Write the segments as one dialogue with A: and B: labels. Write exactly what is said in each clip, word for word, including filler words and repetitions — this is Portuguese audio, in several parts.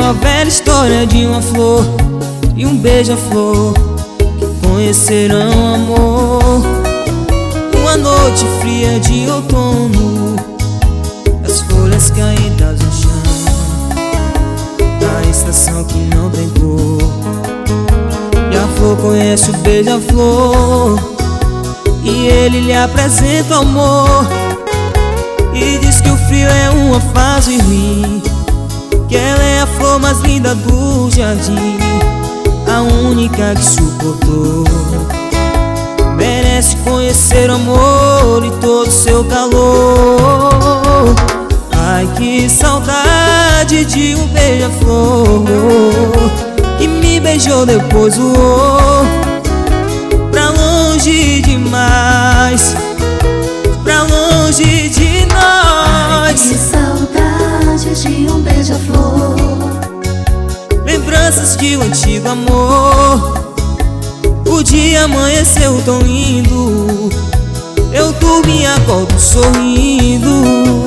A: uma velha história de uma flor e um beija-flor que conhecerão amor. Uma noite fria de outono, as folhas caídas no chão, a estação que não tem cor. E a flor conhece o beija-flor, e ele lhe apresenta o amor, e diz que o frio é uma fase ruim, que ela é a flor mais linda do jardim, a única que suportou. Merece conhecer o amor e todo o seu calor. Ai, que saudade de um beija-flor que me beijou, depois voou pra longe demais, pra longe de nós.
B: Ai, que saudade de um beija-flor,
A: lembranças de um antigo amor. O dia amanheceu tão lindo, eu dormi e acordo sorrindo.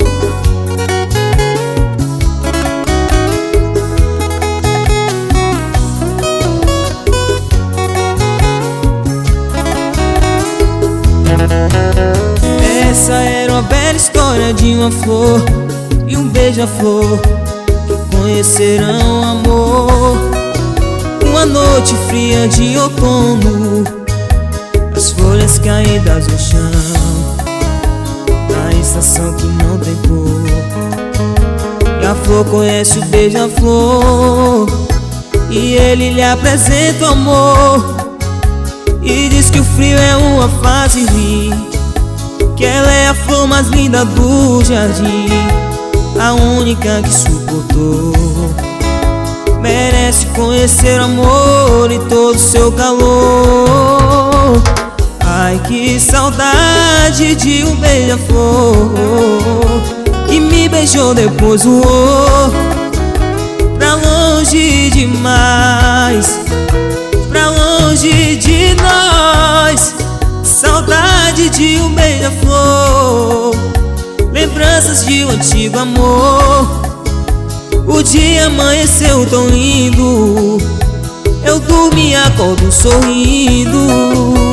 A: Essa era uma bela história de uma flor e um beija-flor que conhecerão amor. Uma noite fria de outono, as folhas caídas no chão, na estação que não tem cor. E a flor conhece o beija-flor, e ele lhe apresenta o amor, e diz que o frio é uma fase ruim, que ela é a flor mais linda do jardim, a única que suportou. Merece conhecer o amor e todo o seu calor. Ai, que saudade de um beija-flor que me beijou, depois voou pra longe demais, pra longe de nós. Saudade de um beija-flor, lembranças de um antigo amor. O dia amanheceu tão lindo, eu dormi e acordo sorrindo.